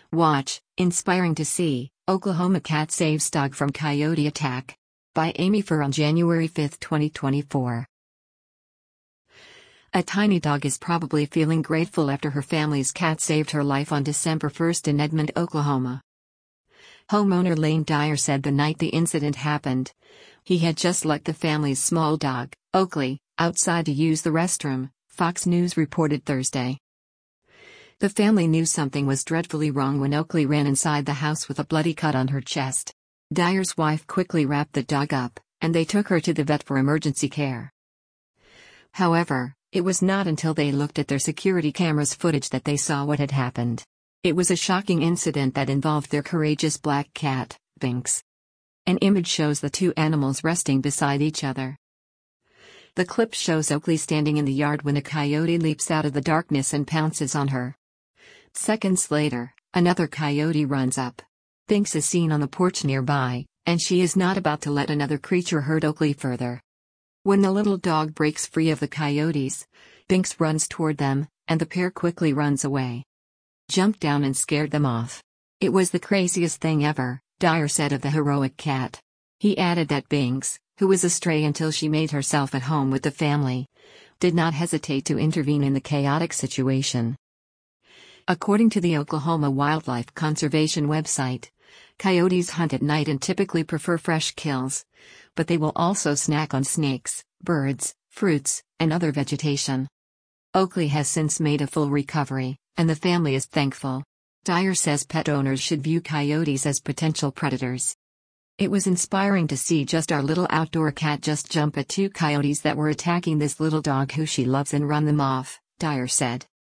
Watch, inspiring to see, Oklahoma cat saves dog from coyote attack. By Amy Furr on January 5, 2024. A tiny dog is probably feeling grateful after her family's cat saved her life on December 1 in Edmond, Oklahoma. Homeowner Lane Dyer said the night the incident happened, he had just let the family's small dog, Oakley, outside to use the restroom, Fox News reported Thursday. The family knew something was dreadfully wrong when Oakley ran inside the house with a bloody cut on her chest. Dyer's wife quickly wrapped the dog up, and they took her to the vet for emergency care. However, it was not until they looked at their security cameras footage that they saw what had happened. It was a shocking incident that involved their courageous black cat, Binks. An image shows the two animals resting beside each other. The clip shows Oakley standing in the yard when a coyote leaps out of the darkness and pounces on her. Seconds later, another coyote runs up. Binks is seen on the porch nearby, and she is not about to let another creature hurt Oakley further. When the little dog breaks free of the coyotes, Binks runs toward them, and the pair quickly runs away. Jumped down and scared them off. It was the craziest thing ever, Dyer said of the heroic cat. He added that Binks, who was a stray until she made herself at home with the family, did not hesitate to intervene in the chaotic situation. According to the Oklahoma Wildlife Conservation website, coyotes hunt at night and typically prefer fresh kills, but they will also snack on snakes, birds, fruits, and other vegetation. Oakley has since made a full recovery, and the family is thankful. Dyer says pet owners should view coyotes as potential predators. It was inspiring to see just our little outdoor cat just jump at two coyotes that were attacking this little dog who she loves and run them off, Dyer said.